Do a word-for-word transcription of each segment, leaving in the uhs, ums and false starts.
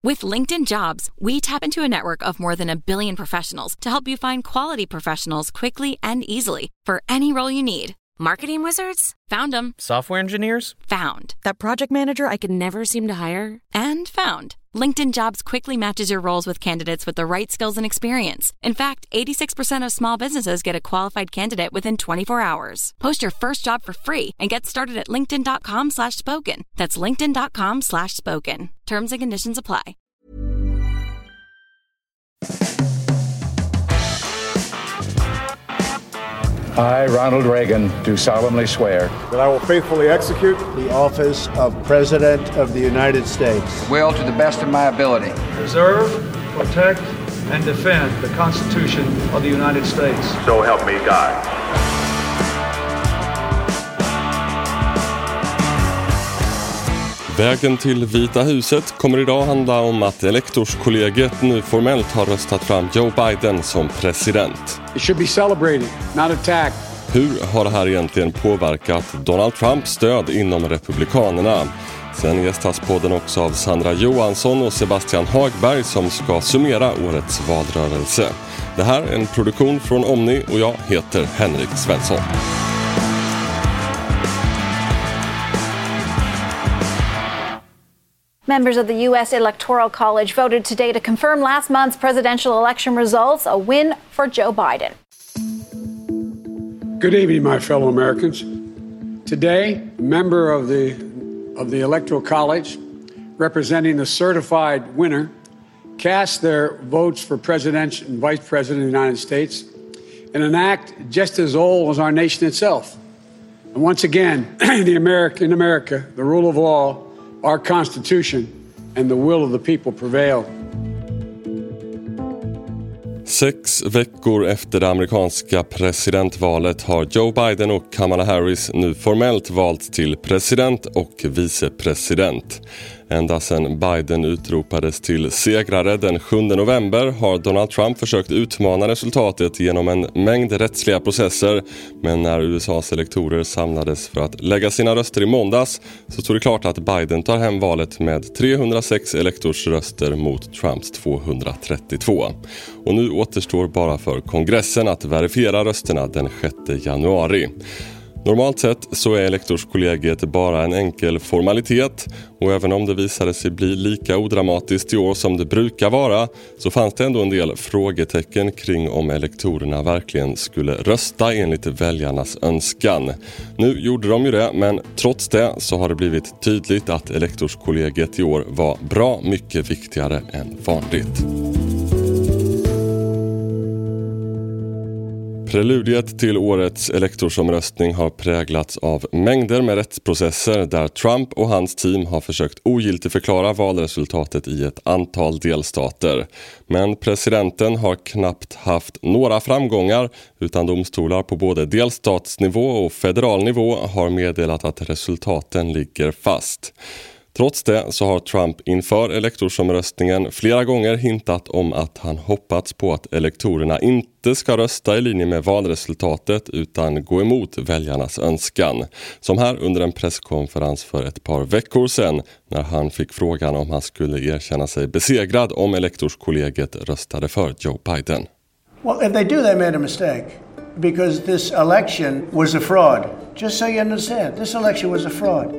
With LinkedIn Jobs, we tap into a network of more than a billion professionals to help you find quality professionals quickly and easily for any role you need. Marketing wizards? Found them. Software engineers? Found. That project manager I could never seem to hire? And found. LinkedIn Jobs quickly matches your roles with candidates with the right skills and experience. In fact, eighty-six percent of small businesses get a qualified candidate within twenty-four hours. Post your first job for free and get started at linkedin.com slash spoken. That's linkedin.com slash spoken. Terms and conditions apply. I, Ronald Reagan, do solemnly swear that I will faithfully execute the office of President of the United States. Will, to the best of my ability, preserve, protect, and defend the Constitution of the United States. So help me God. Vägen till Vita huset kommer idag handla om att elektorskollegiet nu formellt har röstat fram Joe Biden som president. It should be celebrated, not attacked. Hur har det här egentligen påverkat Donald Trumps stöd inom Republikanerna? Sen gästas podden också av Sandra Johansson och Sebastian Hagberg som ska summera årets valrörelse. Det här är en produktion från Omni och jag heter Henrik Svensson. Members of the U S Electoral College voted today to confirm last month's presidential election results, a win for Joe Biden. Good evening, my fellow Americans. Today, a member of the of the Electoral College, representing the certified winner, cast their votes for President and Vice President of the United States in an act just as old as our nation itself. And once again, the America, in America, the rule of law, our Constitution, and the will of the people prevail. Sex veckor efter det amerikanska presidentvalet har Joe Biden och Kamala Harris nu formellt valts till president och vicepresident. Ända sedan Biden utropades till segrare den sjunde november har Donald Trump försökt utmana resultatet genom en mängd rättsliga processer. Men när U S A:s elektorer samlades för att lägga sina röster i måndags så stod det klart att Biden tar hem valet med trehundrasex elektorsröster mot Trumps tvåhundratrettiotvå. Och nu återstår bara för kongressen att verifiera rösterna den sjätte januari. Normalt sett så är elektorskollegiet bara en enkel formalitet och även om det visade sig bli lika odramatiskt i år som det brukar vara så fanns det ändå en del frågetecken kring om elektorerna verkligen skulle rösta enligt väljarnas önskan. Nu gjorde de ju det, men trots det så har det blivit tydligt att elektorskollegiet i år var bra mycket viktigare än vanligt. Preludiet till årets elektorsomröstning har präglats av mängder med rättsprocesser där Trump och hans team har försökt ogiltigförklara valresultatet i ett antal delstater. Men presidenten har knappt haft några framgångar utan domstolar på både delstatsnivå och federal nivå har meddelat att resultaten ligger fast. Trots det så har Trump inför elektorsomröstningen flera gånger hintat om att han hoppats på att elektorerna inte ska rösta i linje med valresultatet utan gå emot väljarnas önskan. Som här under en presskonferens för ett par veckor sedan när han fick frågan om han skulle erkänna sig besegrad om elektorskollegiet röstade för Joe Biden. Well, if they do, they made a mistake because this election was a fraud. Just so you understand, this election was a fraud.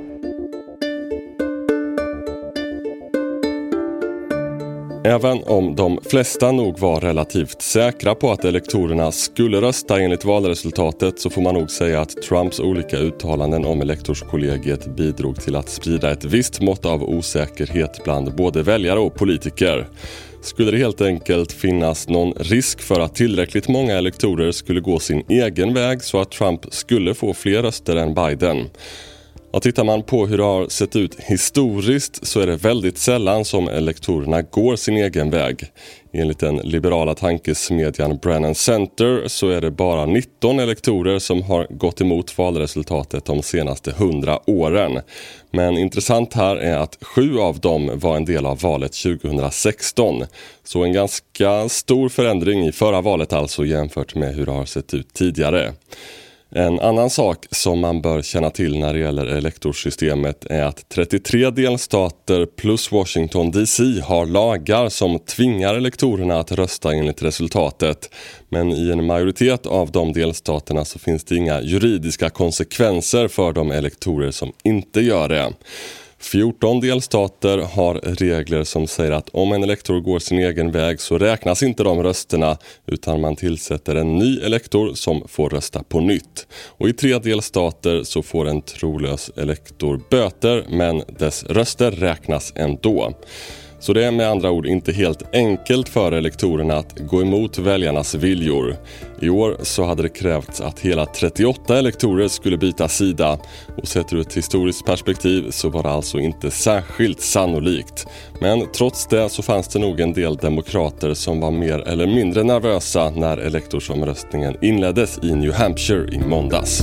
Även om de flesta nog var relativt säkra på att elektorerna skulle rösta enligt valresultatet så får man nog säga att Trumps olika uttalanden om elektorskollegiet bidrog till att sprida ett visst mått av osäkerhet bland både väljare och politiker. Skulle det helt enkelt finnas någon risk för att tillräckligt många elektorer skulle gå sin egen väg så att Trump skulle få fler röster än Biden? Och tittar man på hur det har sett ut historiskt så är det väldigt sällan som elektorerna går sin egen väg. Enligt den liberala tankesmedjan Brennan Center så är det bara nitton elektorer som har gått emot valresultatet de senaste hundra åren. Men intressant här är att sju av dem var en del av valet tjugohundrasexton. Så en ganska stor förändring i förra valet alltså jämfört med hur det har sett ut tidigare. En annan sak som man bör känna till när det gäller elektorsystemet är att trettiotre delstater plus Washington D C har lagar som tvingar elektorerna att rösta enligt resultatet. Men i en majoritet av de delstaterna så finns det inga juridiska konsekvenser för de elektorer som inte gör det. fjorton delstater har regler som säger att om en elektor går sin egen väg så räknas inte de rösterna, utan man tillsätter en ny elektor som får rösta på nytt. Och i tre delstater så får en trolös elektor böter, men dess röster räknas ändå. Så det är med andra ord inte helt enkelt för elektorerna att gå emot väljarnas viljor. I år så hade det krävts att hela trettioåtta elektorer skulle byta sida, och sett ur ett historiskt perspektiv så var det alltså inte särskilt sannolikt. Men trots det så fanns det nog en del demokrater som var mer eller mindre nervösa när elektorsomröstningen inleddes i New Hampshire i måndags.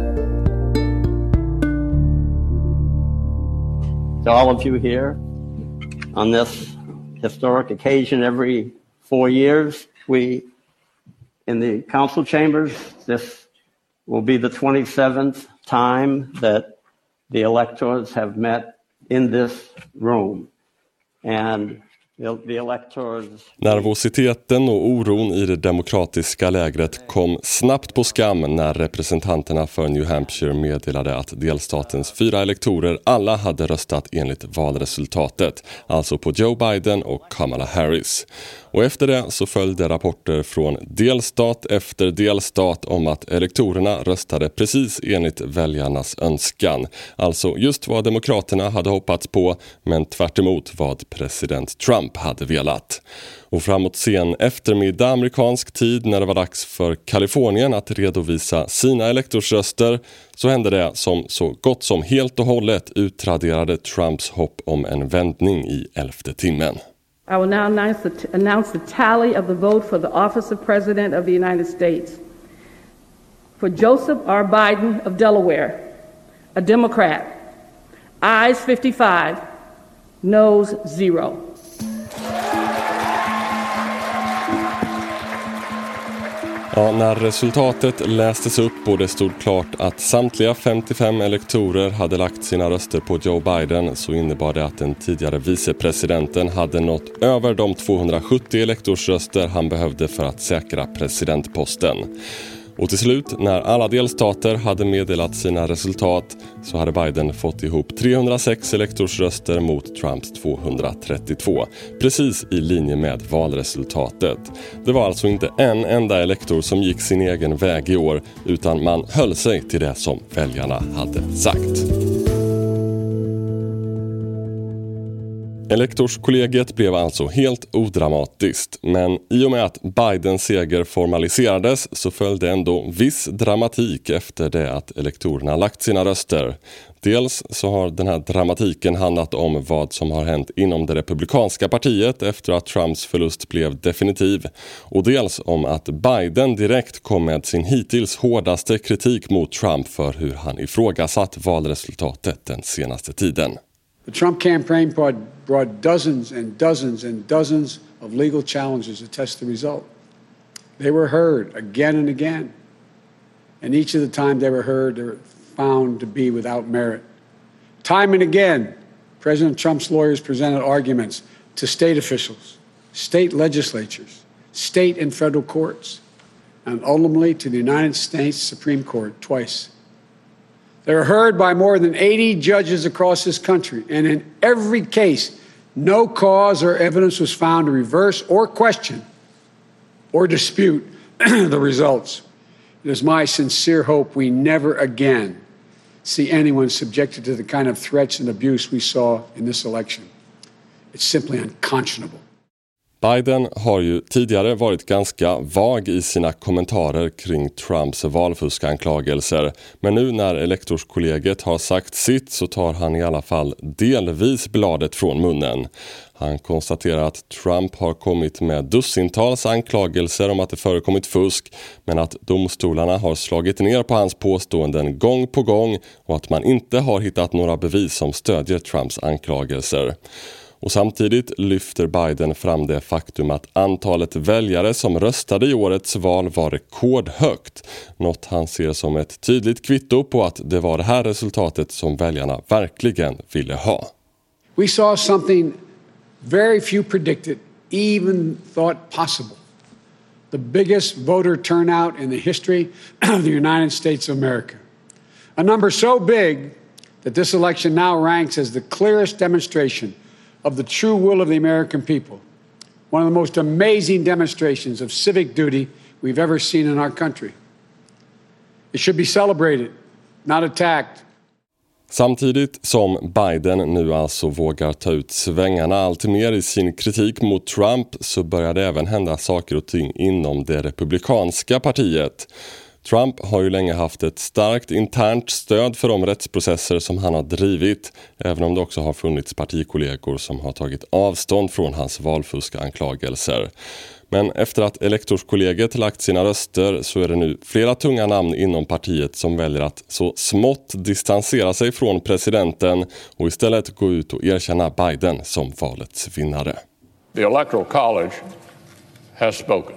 To all of you here, on this historic occasion every four years, we, in the council chambers, this will be the twenty-seventh time that the electors have met in this room. And the, the electors... Nervositeten och oron i det demokratiska lägret kom snabbt på skam när representanterna för New Hampshire meddelade att delstatens fyra elektorer alla hade röstat enligt valresultatet, alltså på Joe Biden och Kamala Harris. Och efter det så följde rapporter från delstat efter delstat om att elektorerna röstade precis enligt väljarnas önskan. Alltså just vad demokraterna hade hoppats på, men tvärt emot vad president Trump hade velat. Och framåt sen eftermiddag amerikansk tid, när det var dags för Kalifornien att redovisa sina elektorsröster, så hände det som så gott som helt och hållet utraderade Trumps hopp om en vändning i elfte timmen. I will now announce the, t- announce the tally of the vote for the office of President of the United States. For Joseph R. Biden of Delaware, a Democrat, ayes fifty-five, noes zero. Ja, när resultatet lästes upp och det stod klart att samtliga femtiofem elektorer hade lagt sina röster på Joe Biden, så innebar det att den tidigare vicepresidenten hade nått över de tvåhundrasjuttio elektorsröster han behövde för att säkra presidentposten. Och till slut, när alla delstater hade meddelat sina resultat, så hade Biden fått ihop trehundrasex elektorsröster mot Trumps tvåhundratrettiotvå, precis i linje med valresultatet. Det var alltså inte en enda elektor som gick sin egen väg i år, utan man höll sig till det som väljarna hade sagt. Elektorskollegiet blev alltså helt odramatiskt, men i och med att Bidens seger formaliserades så följde ändå viss dramatik efter det att elektorerna lagt sina röster. Dels så har den här dramatiken handlat om vad som har hänt inom det republikanska partiet efter att Trumps förlust blev definitiv, och dels om att Biden direkt kom med sin hittills hårdaste kritik mot Trump för hur han ifrågasatt valresultatet den senaste tiden. The Trump campaign brought, brought dozens and dozens and dozens of legal challenges to test the result. They were heard again and again. And each of the time they were heard, they were found to be without merit. Time and again, President Trump's lawyers presented arguments to state officials, state legislatures, state and federal courts, and ultimately to the United States Supreme Court twice. They were heard by more than eighty judges across this country, and in every case, no cause or evidence was found to reverse or question or dispute the results. It is my sincere hope we never again see anyone subjected to the kind of threats and abuse we saw in this election. It's simply unconscionable. Biden har ju tidigare varit ganska vag i sina kommentarer kring Trumps valfuskanklagelser, men nu när elektorskollegiet har sagt sitt så tar han i alla fall delvis bladet från munnen. Han konstaterar att Trump har kommit med dussintals anklagelser om att det förekommit fusk, men att domstolarna har slagit ner på hans påståenden gång på gång och att man inte har hittat några bevis som stödjer Trumps anklagelser. Och samtidigt lyfter Biden fram det faktum att antalet väljare som röstade i årets val var rekordhögt. Något han ser som ett tydligt kvitto på att det var det här resultatet som väljarna verkligen ville ha. We saw something very few predicted, even thought possible. The biggest voter turnout in the history of the United States of America. A number so big that this election now ranks as the clearest demonstration of the true will of the American people. One of the most amazing demonstrations of civic duty we've ever seen in our country. It should be celebrated, not attacked. Samtidigt som Biden nu alltså vågar ta ut svängarna allt mer i sin kritik mot Trump, så börjar det även hända saker och ting inom det republikanska partiet. Trump har ju länge haft ett starkt internt stöd för de rättsprocesser som han har drivit, även om det också har funnits partikollegor som har tagit avstånd från hans valfuskanklagelser. Men efter att elektorskollegiet lagt sina röster så är det nu flera tunga namn inom partiet som väljer att så smått distansera sig från presidenten och istället gå ut och erkänna Biden som valets vinnare. The Electoral College has spoken.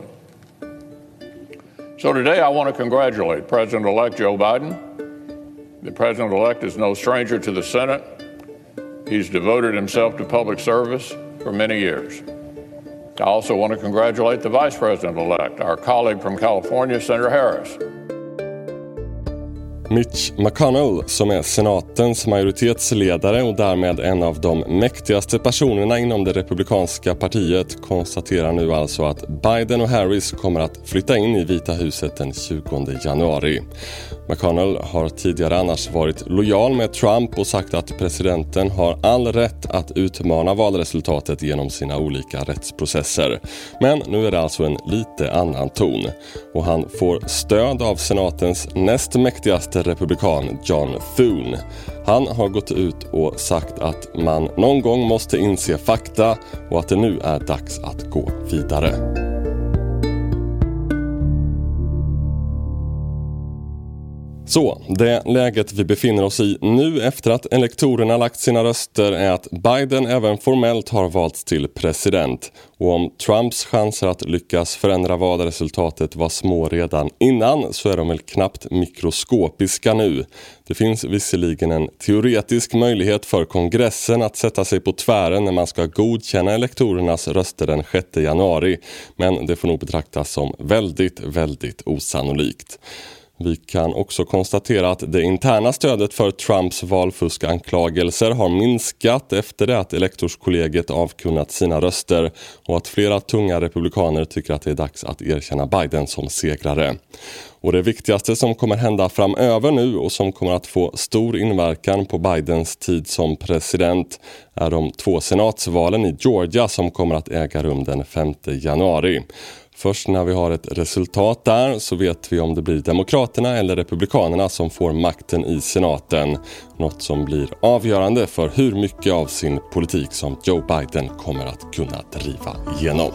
So today I want to congratulate President-elect Joe Biden. The President-elect is no stranger to the Senate. He's devoted himself to public service for many years. I also want to congratulate the Vice President-elect, our colleague from California, Senator Harris. Mitch McConnell, som är senatens majoritetsledare och därmed en av de mäktigaste personerna inom det republikanska partiet, konstaterar nu alltså att Biden och Harris kommer att flytta in i Vita huset den tjugonde januari. McConnell har tidigare annars varit lojal med Trump och sagt att presidenten har all rätt att utmana valresultatet genom sina olika rättsprocesser. Men nu är det alltså en lite annan ton. Och han får stöd av senatens näst mäktigaste republikan John Thune. Han har gått ut och sagt att man någon gång måste inse fakta och att det nu är dags att gå vidare. Så, det läget vi befinner oss i nu efter att elektorerna lagt sina röster är att Biden även formellt har valts till president. Och om Trumps chanser att lyckas förändra valresultatet var små redan innan, så är de väl knappt mikroskopiska nu. Det finns visserligen en teoretisk möjlighet för kongressen att sätta sig på tvären när man ska godkänna elektorernas röster den sjätte januari. Men det får nog betraktas som väldigt, väldigt osannolikt. Vi kan också konstatera att det interna stödet för Trumps valfuskanklagelser har minskat efter det att elektorskollegiet avkunnat sina röster och att flera tunga republikaner tycker att det är dags att erkänna Biden som segrare. Och det viktigaste som kommer hända framöver nu och som kommer att få stor inverkan på Bidens tid som president är de två senatsvalen i Georgia som kommer att äga rum den femte januari. Först när vi har ett resultat där så vet vi om det blir demokraterna eller republikanerna som får makten i senaten. Något som blir avgörande för hur mycket av sin politik som Joe Biden kommer att kunna driva igenom.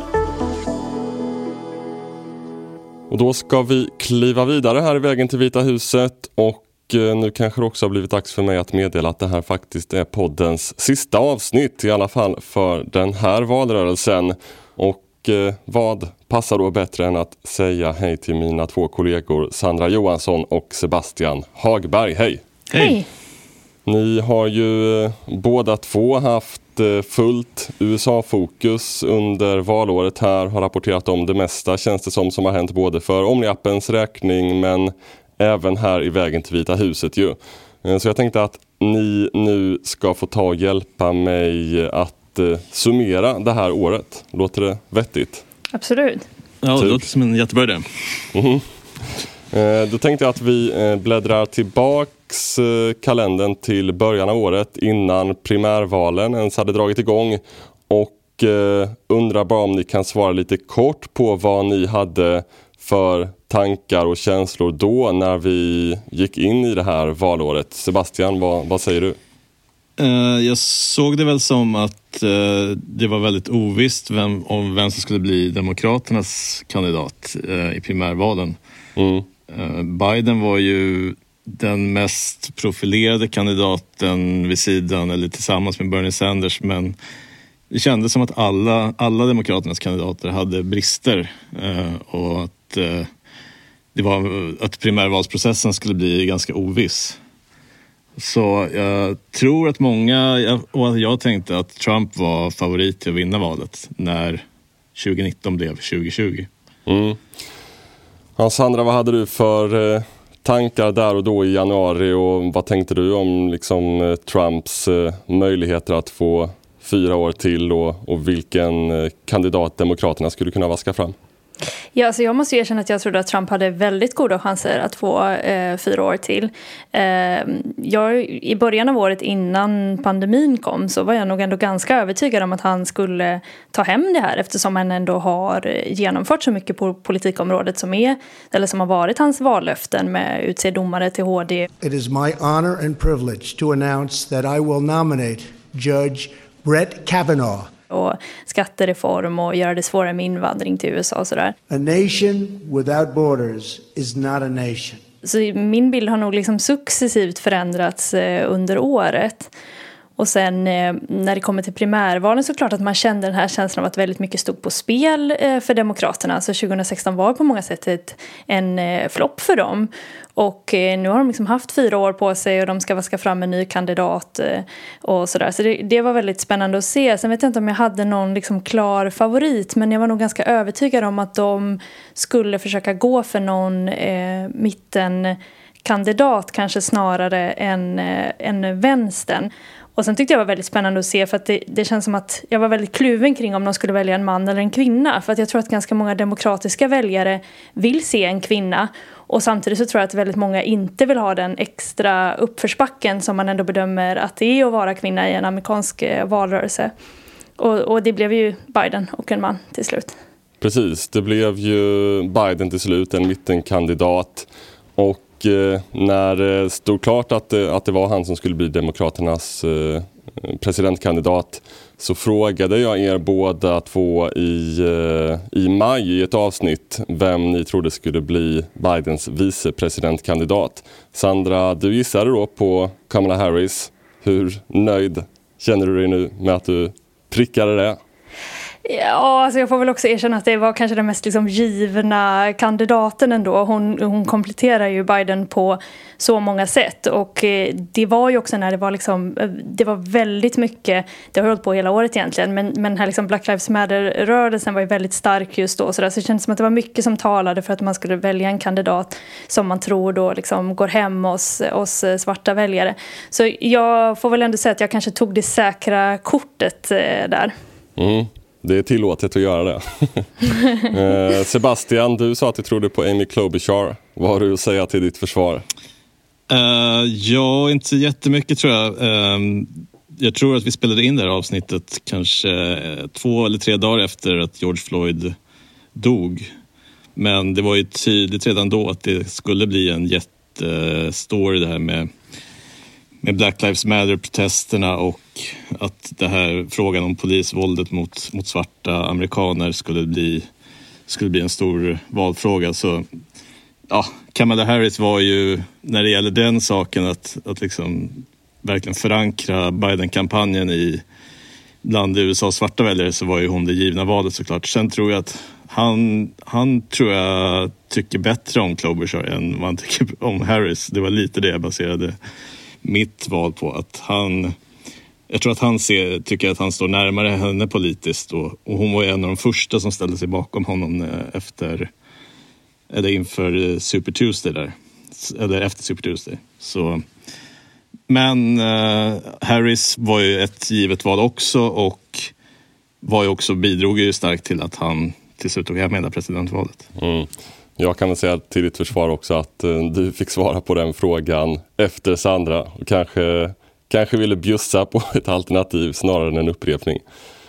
Och då ska vi kliva vidare här i vägen till Vita huset och nu kanske det också har blivit dags för mig att meddela att det här faktiskt är poddens sista avsnitt, i alla fall för den här valrörelsen. Och vad passar då bättre än att säga hej till mina två kollegor Sandra Johansson och Sebastian Hagberg. Hej! Hej! Ni har ju båda två haft fullt U S A-fokus under valåret här, har rapporterat om det mesta, känns det som, som har hänt både för Omni-appens räkning men även här i vägen till Vita huset ju. Så jag tänkte att ni nu ska få ta och hjälpa mig att summera det här året. Låter det vettigt? Absolut. Ja, det typ. Låter som en jättebra idé. Mm-hmm. Eh, då tänkte jag att vi eh, bläddrar tillbaks eh, kalendern till början av året innan primärvalen ens hade dragit igång och eh, undrar bara om ni kan svara lite kort på vad ni hade för tankar och känslor då när vi gick in i det här valåret. Sebastian, vad, vad säger du? Jag såg det väl som att det var väldigt ovisst vem, om vem som skulle bli demokraternas kandidat i primärvalen. Mm. Biden var ju den mest profilerade kandidaten vid sidan eller tillsammans med Bernie Sanders, men det kändes som att alla, alla demokraternas kandidater hade brister eh, och att, eh, det var, att primärvalsprocessen skulle bli ganska oviss. Så jag tror att många, och jag tänkte att Trump var favorit till att vinna valet när tjugonitton blev tjugohundratjugo. Mm. Ja, Sandra, vad hade du för eh, tankar där och då i januari, och vad tänkte du om liksom, eh, Trumps eh, möjligheter att få fyra år till, och, och vilken eh, kandidat demokraterna skulle kunna vaska fram? Ja, alltså jag måste erkänna att jag trodde att Trump hade väldigt goda chanser att få eh, fyra år till. Eh, jag, I början av året innan pandemin kom så var jag nog ändå ganska övertygad om att han skulle ta hem det här, eftersom han ändå har genomfört så mycket på politikområdet som är, eller som har varit hans vallöften med utse domare till H D. It is my honor and privilege to announce that I will nominate Judge Brett Kavanaugh. Och skattereform och göra det svårare med invandring till U S A och sådär. A nation without borders is not a nation. Så min bild har nog liksom successivt förändrats under året. Och sen när det kommer till primärvalen så klart att man kände den här känslan av att väldigt mycket stod på spel för demokraterna. Så tjugohundrasexton var på många sätt ett, en flopp för dem. Och nu har de liksom haft fyra år på sig och de ska vaska fram en ny kandidat och sådär. Så det, det var väldigt spännande att se. Sen vet jag inte om jag hade någon liksom klar favorit, men jag var nog ganska övertygad om att de skulle försöka gå för någon eh, mittenkandidat kanske snarare än, eh, än vänstern. Och sen tyckte jag var väldigt spännande att se, för att det, det känns som att jag var väldigt kluven kring om de skulle välja en man eller en kvinna. För att jag tror att ganska många demokratiska väljare vill se en kvinna. Och samtidigt så tror jag att väldigt många inte vill ha den extra uppförsbacken som man ändå bedömer att det är att vara kvinna i en amerikansk valrörelse. Och, och det blev ju Biden och en man till slut. Precis, det blev ju Biden till slut, en mittenkandidat. Och eh, när det stod klart att det, att det var han som skulle bli demokraternas eh, presidentkandidat, så frågade jag er båda två i, eh, i maj i ett avsnitt vem ni trodde skulle bli Bidens vicepresidentkandidat. Sandra, du gissade då på Kamala Harris. Hur nöjd känner du dig nu med att du prickade det? Ja, alltså jag får väl också erkänna att det var kanske den mest liksom givna kandidaten ändå. Hon, hon kompletterar ju Biden på så många sätt. Och det var ju också när det var liksom, det var väldigt mycket, det har hållit på hela året egentligen, men, men den här liksom Black Lives Matter-rörelsen var ju väldigt stark just då. Så, där, så det kändes som att det var mycket som talade för att man skulle välja en kandidat som man tror då liksom går hem hos, hos svarta väljare. Så jag får väl ändå säga att jag kanske tog det säkra kortet där. Mm. Det är tillåtet att göra det. eh, Sebastian, du sa att du trodde på Amy Klobuchar. Vad har du att säga till ditt försvar? Uh, ja, inte jättemycket tror jag. Uh, jag tror att vi spelade in det här avsnittet kanske två eller tre dagar efter att George Floyd dog. Men det var ju tydligt redan då att det skulle bli en jättestory det här med med Black Lives Matter-protesterna, och att det här frågan om polisvåldet mot, mot svarta amerikaner skulle bli, skulle bli en stor valfråga. Så ja, Kamala Harris var ju, när det gäller den saken, att, att liksom verkligen förankra Biden-kampanjen i bland U S A:s svarta väljare, så var ju hon det givna valet såklart. Sen tror jag att han, han tror jag tycker bättre om Klobuchar än vad han tycker om Harris. Det var lite det jag baserade mitt val på, att han, jag tror att han ser, tycker att han står närmare henne politiskt, och, och hon var en av de första som ställde sig bakom honom efter, eller inför Super Tuesday där, eller efter Super Tuesday. Så, men uh, Harris var ju ett givet val också, och var ju också, bidrog ju starkt till att han till slut tog hem hela presidentvalet. Mm. Jag kan väl säga till ditt försvar också att uh, du fick svara på den frågan efter Sandra, och kanske, kanske ville bjussa på ett alternativ snarare än en upprepning.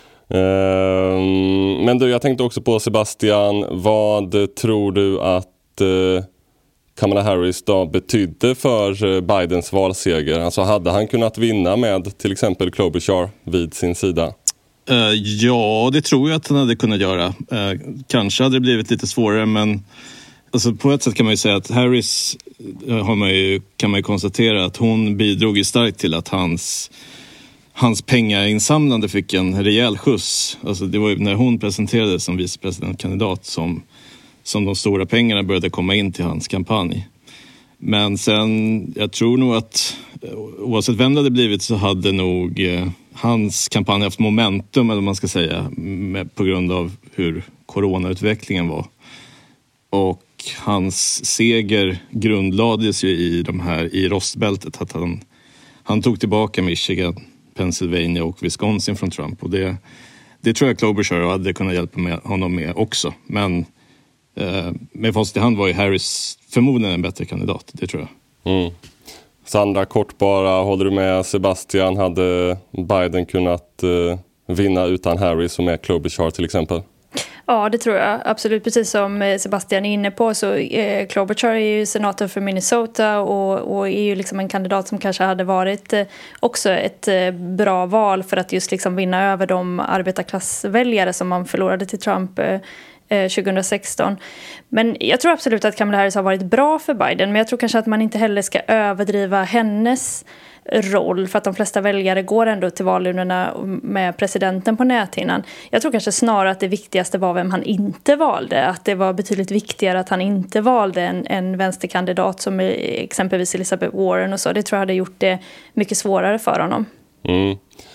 Uh, men du, jag tänkte också på Sebastian, vad tror du att uh, Kamala Harris då betydde för uh, Bidens valseger? Alltså hade han kunnat vinna med till exempel Klobuchar vid sin sida? Uh, ja, det tror jag att han hade kunnat göra. Uh, kanske hade det blivit lite svårare, men Alltså på ett sätt kan man ju säga att Harris har man ju, kan man ju konstatera att hon bidrog ju starkt till att hans, hans pengainsamlande fick en rejäl skjuts. Alltså det var ju när hon presenterades som vicepresidentkandidat som, som de stora pengarna började komma in till hans kampanj. Men sen, jag tror nog att oavsett vem det hade blivit så hade nog eh, hans kampanj haft momentum, eller vad man ska säga, med, på grund av hur coronautvecklingen var. Och hans seger grundlades ju i de här i rostbältet, att han, han tog tillbaka Michigan, Pennsylvania och Wisconsin från Trump. Och det, det tror jag Klobuchar hade kunnat hjälpa med honom med också. Men eh, med fast i hand var ju Harris förmodligen en bättre kandidat, det tror jag. Mm. Sandra, kort bara, håller du med Sebastian? Hade Biden kunnat eh, vinna utan Harris och med Klobuchar till exempel? Ja, det tror jag. Absolut. Precis som Sebastian är inne på så eh, Klobuchar är ju senator för Minnesota och, och är ju liksom en kandidat som kanske hade varit eh, också ett eh, bra val för att just liksom vinna över de arbetarklassväljare som man förlorade till Trump eh, tjugohundrasexton. Men jag tror absolut att Kamala Harris har varit bra för Biden, men jag tror kanske att man inte heller ska överdriva hennes roll, för att de flesta väljare går ändå till valurnorna med presidenten på näthinnan. Jag tror kanske snarare att det viktigaste var vem han inte valde, att det var betydligt viktigare att han inte valde en, en vänsterkandidat som exempelvis Elizabeth Warren och så. Det tror jag hade gjort det mycket svårare för honom. Mm.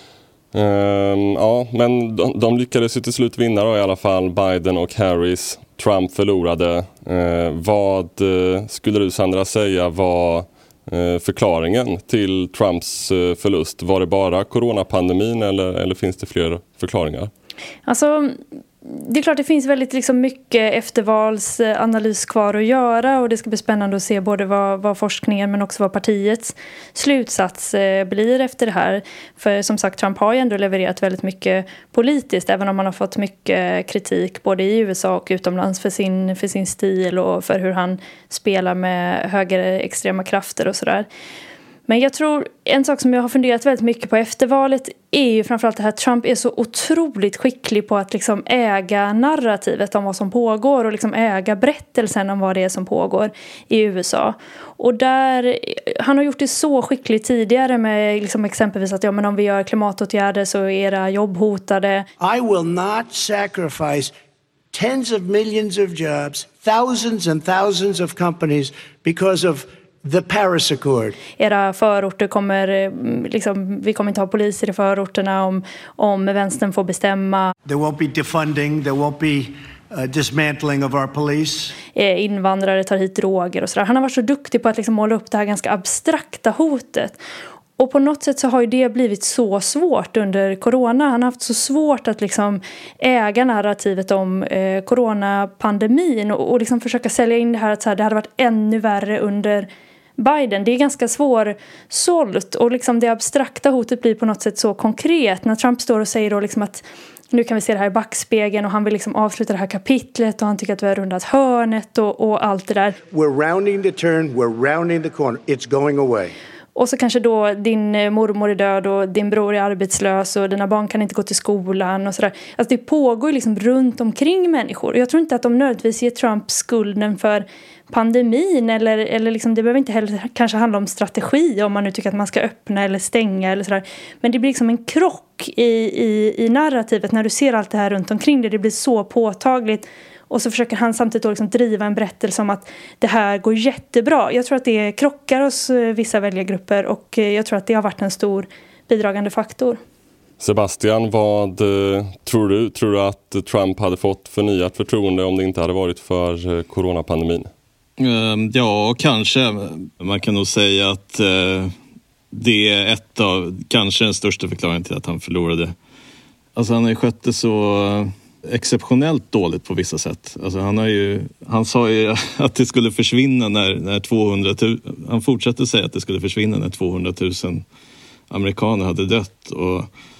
Um, ja, men de, de lyckades ju till slut vinna då, i alla fall, Biden och Harris. Trump förlorade. Uh, vad uh, skulle du, Sandra, säga var uh, förklaringen till Trumps uh, förlust? Var det bara coronapandemin eller, eller finns det fler förklaringar? Alltså, det är klart det finns väldigt liksom mycket eftervalsanalys kvar att göra, och det ska bli spännande att se både vad, vad forskningen men också vad partiets slutsats eh, blir efter det här. För som sagt, Trump har ju ändå levererat väldigt mycket politiskt, även om han har fått mycket kritik både i U S A och utomlands för sin, för sin stil och för hur han spelar med högerextrema krafter och sådär. Men jag tror en sak som jag har funderat väldigt mycket på efter valet är ju framförallt det här att Trump är så otroligt skicklig på att liksom äga narrativet om vad som pågår och liksom äga berättelsen om vad det är som pågår i U S A. Och där, han har gjort det så skickligt tidigare med liksom exempelvis att ja, men om vi gör klimatåtgärder så är era jobb hotade. I will not sacrifice tens of millions of jobs, thousands and thousands of companies because of the Paris Accord. Era förorter kommer, liksom, vi kommer inte ha poliser i förorterna om, om vänstern får bestämma. There won't be defunding, there won't be uh, dismantling of our police. Invandrare tar hit droger och sådär. Han har varit så duktig på att liksom måla upp det här ganska abstrakta hotet. Och på något sätt så har ju det blivit så svårt under corona. Han har haft så svårt att liksom äga narrativet om eh, coronapandemin och, och liksom försöka sälja in det här att så här, det hade varit ännu värre under Biden. Det är ganska svårsålt, och liksom det abstrakta hotet blir på något sätt så konkret. När Trump står och säger då liksom att nu kan vi se det här i backspegeln och han vill liksom avsluta det här kapitlet och han tycker att vi har rundat hörnet och, och allt det där. We're rounding the turn, we're rounding the corner, it's going away. Och så kanske då din mormor är död och din bror är arbetslös och dina barn kan inte gå till skolan och sådär. Alltså det pågår liksom runt omkring människor. Och jag tror inte att de nödvändigtvis ger Trump skulden för pandemin. Eller, eller liksom, det behöver inte heller kanske handla om strategi om man nu tycker att man ska öppna eller stänga eller sådär. Men det blir liksom en krock i, i, i narrativet när du ser allt det här runt omkring det. Det blir så påtagligt. Och så försöker han samtidigt då liksom driva en berättelse om att det här går jättebra. Jag tror att det krockar hos vissa väljargrupper och jag tror att det har varit en stor bidragande faktor. Sebastian, vad tror du? Tror du att Trump hade fått förnyat förtroende om det inte hade varit för coronapandemin? Ja, kanske. Man kan nog säga att det är ett av, kanske den största förklaringen till att han förlorade. Alltså han har ju skött det så exceptionellt dåligt på vissa sätt. Alltså han har ju, han sa ju att det skulle försvinna när, när tvåhundratusen, han fortsatte säga att det skulle försvinna när tvåhundratusen amerikaner hade dött, och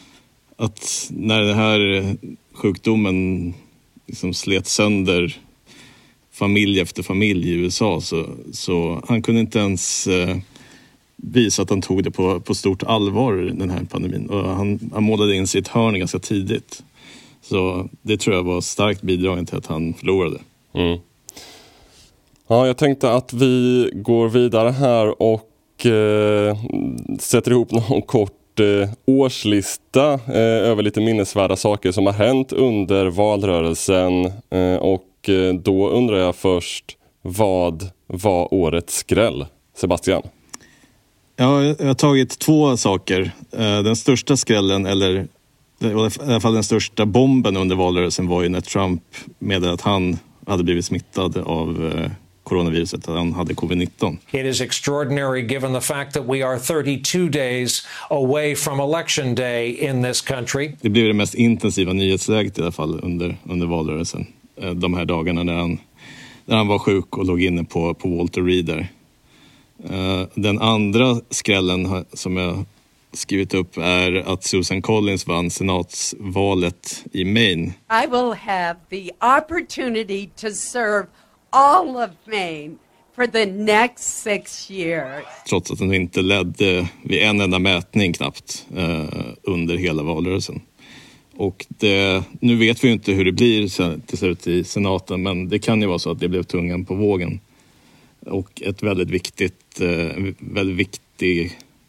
att när den här sjukdomen liksom slet sönder familj efter familj i U S A så, så han kunde inte ens eh, visa att han tog det på, på stort allvar, den här pandemin, och han, han målade in sig i ett hörn ganska tidigt. Så det tror jag var starkt bidragande till att han förlorade. Mm. Ja, jag tänkte att vi går vidare här och eh, sätter ihop någon kort eh, årslista eh, över lite minnesvärda saker som har hänt under valrörelsen. Eh, och eh, då undrar jag först, vad var årets skräll? Sebastian? Ja, jag har tagit två saker. Eh, den största skrällen, eller i alla fall den största bomben under valrörelsen, var ju när Trump meddelade att han hade blivit smittad av eh, coronaviruset, att han hade covid nitton. It is extraordinary given the fact that we are thirty-two days away from election day in this country. Det blev det mest intensiva nyhetsläget i alla fall under, under valrörelsen. Eh, de här dagarna när han, när han var sjuk och låg inne på, på Walter Reed där. Uh, den andra skrällen som jag skrivit upp är att Susan Collins vann senatsvalet i Maine. I will have the opportunity to serve all of Maine for the next six years. Trots att hon inte ledde vid en enda mätning knappt uh, under hela valrörelsen. Och det, nu vet vi ju inte hur det blir till slut i senaten, men det kan ju vara så att det blev tungan på vågen. Och ett väldigt viktigt, väldigt viktig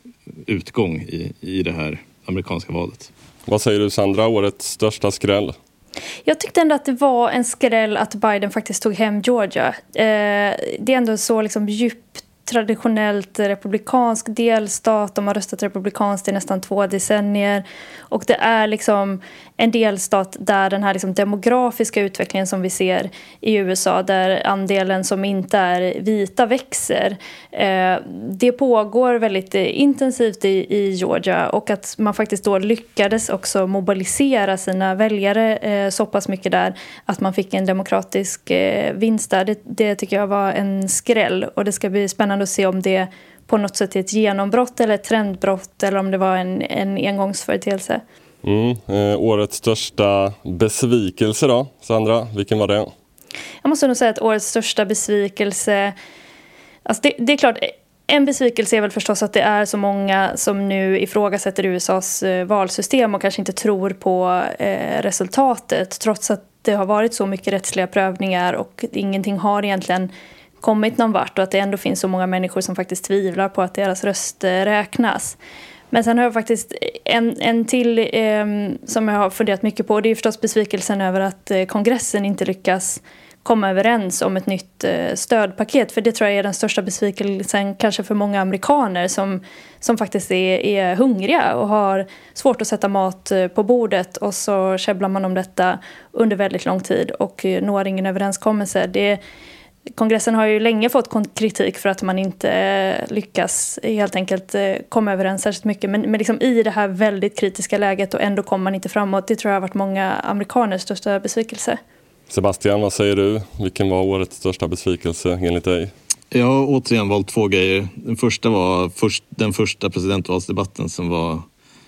utgång i, i det här amerikanska valet. Vad säger du, Sandra, årets största skräll? Jag tyckte ändå att det var en skräll att Biden faktiskt tog hem Georgia. Eh, det är ändå så liksom djupt traditionellt republikansk delstat. De har röstat republikanskt i nästan två decennier. Och det är liksom en delstat där den här liksom demografiska utvecklingen som vi ser i U S A, där andelen som inte är vita växer. Eh, det pågår väldigt intensivt i, i Georgia, och att man faktiskt då lyckades också mobilisera sina väljare eh, så pass mycket där att man fick en demokratisk eh, vinst där. Det, det tycker jag var en skräll, och det ska bli spännande att se om det på något sätt är ett genombrott eller ett trendbrott, eller om det var en, en engångsföreteelse. Mm, eh, årets största besvikelse då, Sandra, vilken var det? Jag måste nog säga att årets största besvikelse, alltså det, det är klart, en besvikelse är väl förstås att det är så många som nu ifrågasätter U S A:s eh, valsystem och kanske inte tror på eh, resultatet, trots att det har varit så mycket rättsliga prövningar och ingenting har egentligen kommit någon vart, och att det ändå finns så många människor som faktiskt tvivlar på att deras röst eh, räknas. Men sen har jag faktiskt en, en till eh, som jag har funderat mycket på. Det är förstås besvikelsen över att eh, kongressen inte lyckas komma överens om ett nytt eh, stödpaket. För det tror jag är den största besvikelsen kanske för många amerikaner som, som faktiskt är, är hungriga och har svårt att sätta mat eh, på bordet. Och så käbblar man om detta under väldigt lång tid och eh, når ingen överenskommelse. Det Kongressen har ju länge fått kritik för att man inte lyckas helt enkelt komma överens särskilt mycket. Men, men liksom i det här väldigt kritiska läget, och ändå kommer man inte framåt. Det tror jag har varit många amerikaners största besvikelse. Sebastian, vad säger du? Vilken var årets största besvikelse enligt dig? Jag har återigen valt två grejer. Den första var först, den första presidentvalsdebatten som var...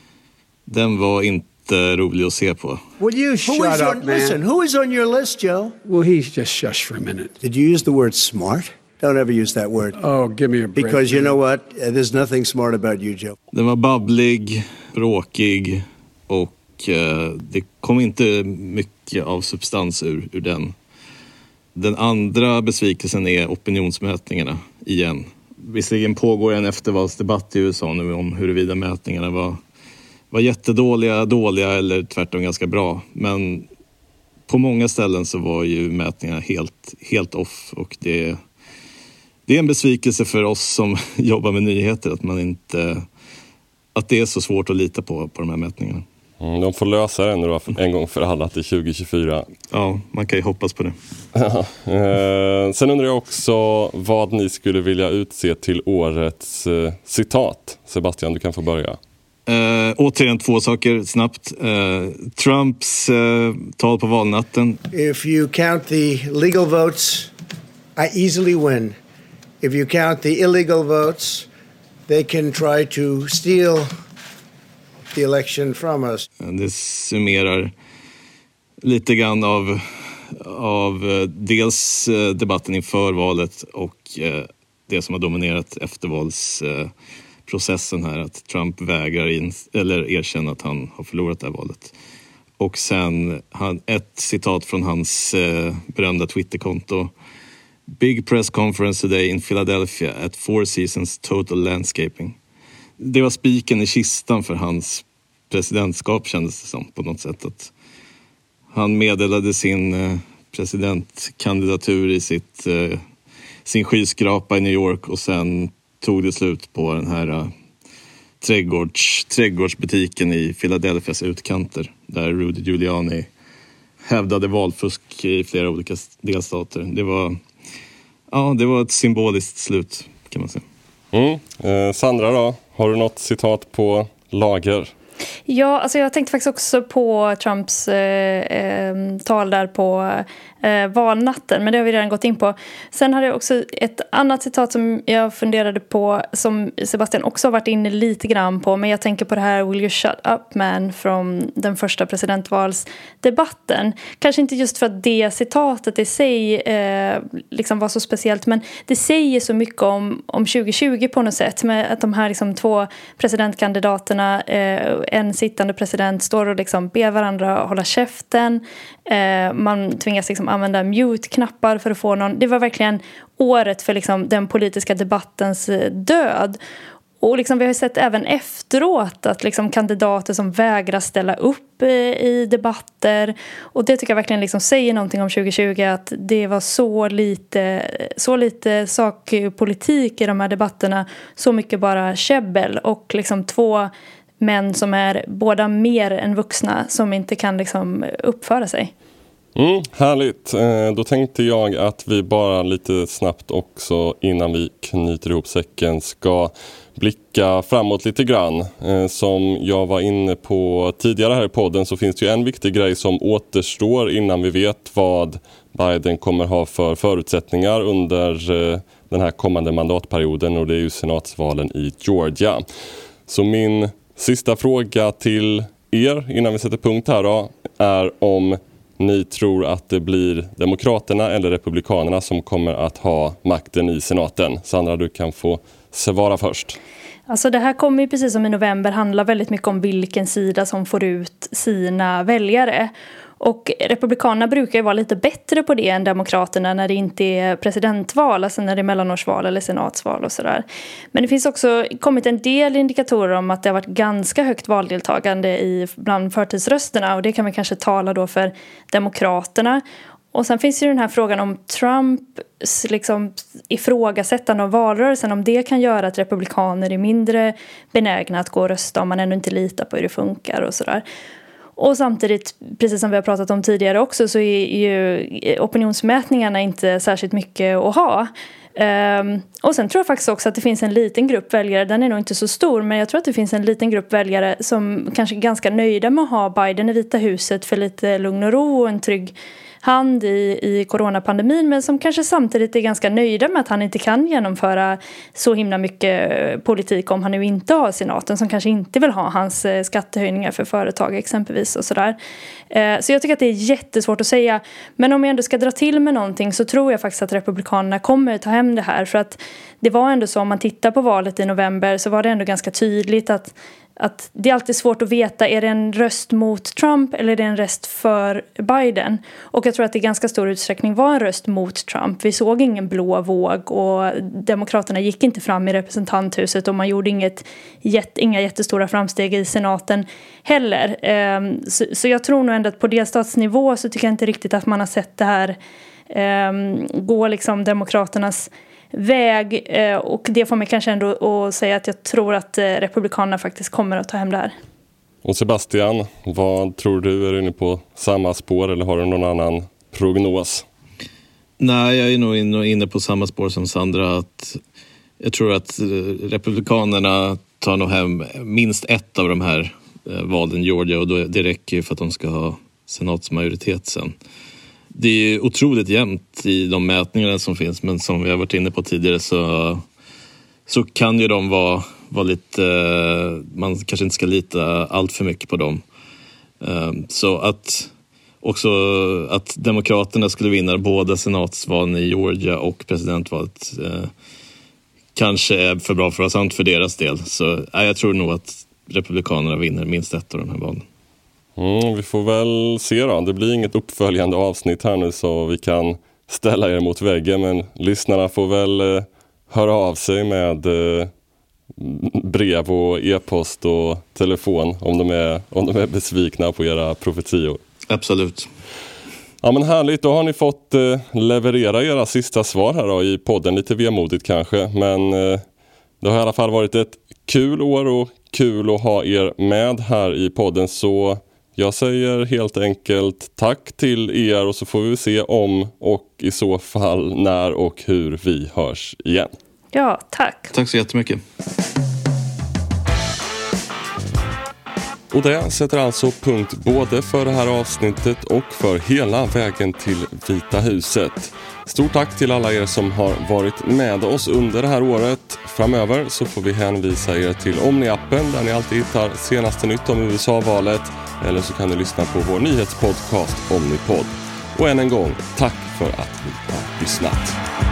Den var inte rolig att se på. Will you shut up, on, man? Listen, who is on your list, Joe? Well, he's just shush for a minute. Did you use the word smart? Don't ever use that word. Oh, give me a break. Because you know what? There's nothing smart about you, Joe. Den var babblig, bråkig, och eh, det kom inte mycket av substans ur, ur den. Den andra besvikelsen är opinionsmätningarna igen. Visserligen pågår en eftervalsdebatt i U S A nu om huruvida mätningarna var var jättedåliga, dåliga eller tvärtom ganska bra. Men på många ställen så var ju mätningarna helt, helt off. Och det, det är en besvikelse för oss som jobbar med nyheter att man inte, att det är så svårt att lita på, på de här mätningarna. Mm, de får lösa det nu en gång för alla till tjugo tjugofyra. Ja, man kan ju hoppas på det. Ja, eh, sen undrar jag också vad ni skulle vilja utse till årets eh, citat. Sebastian, du kan få börja. Uh, återigen två saker snabbt. Uh, Trumps uh, tal på valnatten. If you count the legal votes, I easily win. If you count the illegal votes, they can try to steal the election from us. Det summerar lite grann av, av uh, dels uh, debatten inför valet och uh, det som har dominerat eftervals uh, processen här, att Trump vägrar in, eller erkänna att han har förlorat det här valet. Och sen han, ett citat från hans eh, berömda Twitterkonto Big press conference today in Philadelphia at Four Seasons Total Landscaping. Det var spiken i kistan för hans presidentskap, kändes det som på något sätt. Att han meddelade sin presidentkandidatur i sitt, sin skyskrapa i New York och sen tog det slut på den här trädgårds, trädgårdsbutiken i Philadelphias utkanter där Rudy Giuliani hävdade valfusk i flera olika delstater. Det var, ja, det var ett symboliskt slut kan man säga. Mm. Eh, Sandra då, har du något citat på lager? Ja, alltså jag tänkte faktiskt också på Trumps eh, eh, tal där på eh, valnatten, men det har vi redan gått in på. Sen hade jag också ett annat citat som jag funderade på, som Sebastian också har varit inne lite grann på, men jag tänker på det här "Will you shut up man" från den första presidentvalsdebatten. Kanske inte just för att det citatet i sig eh, liksom var så speciellt, men det säger så mycket om, om tjugo tjugo på något sätt, med att de här liksom två presidentkandidaterna, eh, en sittande president, står och liksom ber varandra hålla käften. Eh, man tvingas liksom använda mute-knappar för att få någon. Det var verkligen året för liksom den politiska debattens död. Och liksom vi har sett även efteråt att liksom kandidater som vägrar ställa upp i debatter. Och det tycker jag verkligen liksom säger någonting om tjugo tjugo, att det var så lite, så lite sakpolitik i de här debatterna. Så mycket bara käbbel och liksom två män som är båda mer än vuxna som inte kan liksom uppföra sig. Mm, härligt. Eh, då tänkte jag att vi bara lite snabbt också innan vi knyter ihop säcken ska blicka framåt lite grann. Eh, som jag var inne på tidigare här i podden så finns det ju en viktig grej som återstår innan vi vet vad Biden kommer ha för förutsättningar under eh, den här kommande mandatperioden, och det är ju senatsvalen i Georgia. Så min sista fråga till er innan vi sätter punkt här då är om ni tror att det blir Demokraterna eller Republikanerna som kommer att ha makten i senaten. Sandra, du kan få svara först. Alltså det här kommer ju precis som i november handla väldigt mycket om vilken sida som får ut sina väljare. Och republikanerna brukar ju vara lite bättre på det än demokraterna när det inte är presidentval, alltså när det är mellanårsval eller senatsval och sådär. Men det finns också kommit en del indikatorer om att det har varit ganska högt valdeltagande i bland förtidsrösterna, och det kan vi kanske tala då för demokraterna. Och sen finns ju den här frågan om Trumps liksom ifrågasättande av valrörelsen, om det kan göra att republikaner är mindre benägna att gå och rösta om man ännu inte litar på hur det funkar och sådär. Och samtidigt, precis som vi har pratat om tidigare också, så är ju opinionsmätningarna inte särskilt mycket att ha. Um, och sen tror jag faktiskt också att det finns en liten grupp väljare, den är nog inte så stor, men jag tror att det finns en liten grupp väljare som kanske är ganska nöjda med att ha Biden i Vita huset för lite lugn och ro och en trygg hand i, i coronapandemin, men som kanske samtidigt är ganska nöjda med att han inte kan genomföra så himla mycket politik om han nu inte har senaten, som kanske inte vill ha hans skattehöjningar för företag exempelvis och sådär. Eh, så jag tycker att det är jättesvårt att säga, men om jag ändå ska dra till med någonting så tror jag faktiskt att republikanerna kommer ta hem det här, för att det var ändå så, om man tittar på valet i november så var det ändå ganska tydligt att att det är alltid svårt att veta, är det en röst mot Trump eller är det en röst för Biden? Och jag tror att det i ganska stor utsträckning var en röst mot Trump. Vi såg ingen blå våg och demokraterna gick inte fram i representanthuset och man gjorde inget, inga jättestora framsteg i senaten heller. Så, så jag tror nog ändå att på delstatsnivå så tycker jag inte riktigt att man har sett det här gå liksom demokraternas väg, och det får mig kanske ändå att säga att jag tror att republikanerna faktiskt kommer att ta hem det här. Och Sebastian, vad tror du? Är du inne på samma spår eller har du någon annan prognos? Nej, jag är nog inne på samma spår som Sandra. Att jag tror att republikanerna tar nog hem minst ett av de här valen i Georgia, och då det räcker ju för att de ska ha senatsmajoritet sen. Det är otroligt jämnt i de mätningarna som finns, men som vi har varit inne på tidigare så, så kan ju de vara, vara lite, man kanske inte ska lita allt för mycket på dem. Så att också att demokraterna skulle vinna båda senatsvalen i Georgia och presidentvalet kanske är för bra för att vara sant för deras del. Så jag tror nog att republikanerna vinner minst ett av de här valen. Mm, vi får väl se då. Det blir inget uppföljande avsnitt här nu så vi kan ställa er mot väggen, men lyssnarna får väl eh, höra av sig med eh, brev och e-post och telefon om de är, om de är besvikna på era profetior. Absolut. Ja, men härligt, då har ni fått eh, leverera era sista svar här då, i podden, lite vemodigt kanske, men eh, det har i alla fall varit ett kul år och kul att ha er med här i podden, så jag säger helt enkelt tack till er, och så får vi se om och i så fall när och hur vi hörs igen. Ja, tack. Tack så jättemycket. Och det sätter alltså punkt både för det här avsnittet och för hela vägen till Vita huset. Stort tack till alla er som har varit med oss under det här året. Framöver så får vi hänvisa er till Omni-appen där ni alltid hittar senaste nytt om U S A-valet. Eller så kan ni lyssna på vår nyhetspodcast Omnipod. Och än en gång, tack för att ni har lyssnat.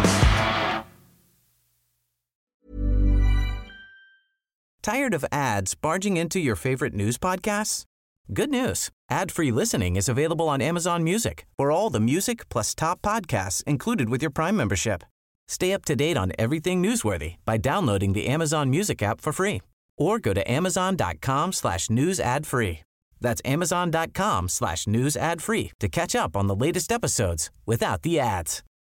Tired of ads barging into your favorite news podcasts? Good news. Ad-free listening is available on Amazon Music for all the music plus top podcasts included with your Prime membership. Stay up to date on everything newsworthy by downloading the Amazon Music app for free or go to amazon.com slash news ad free. That's amazon.com slash news ad free to catch up on the latest episodes without the ads.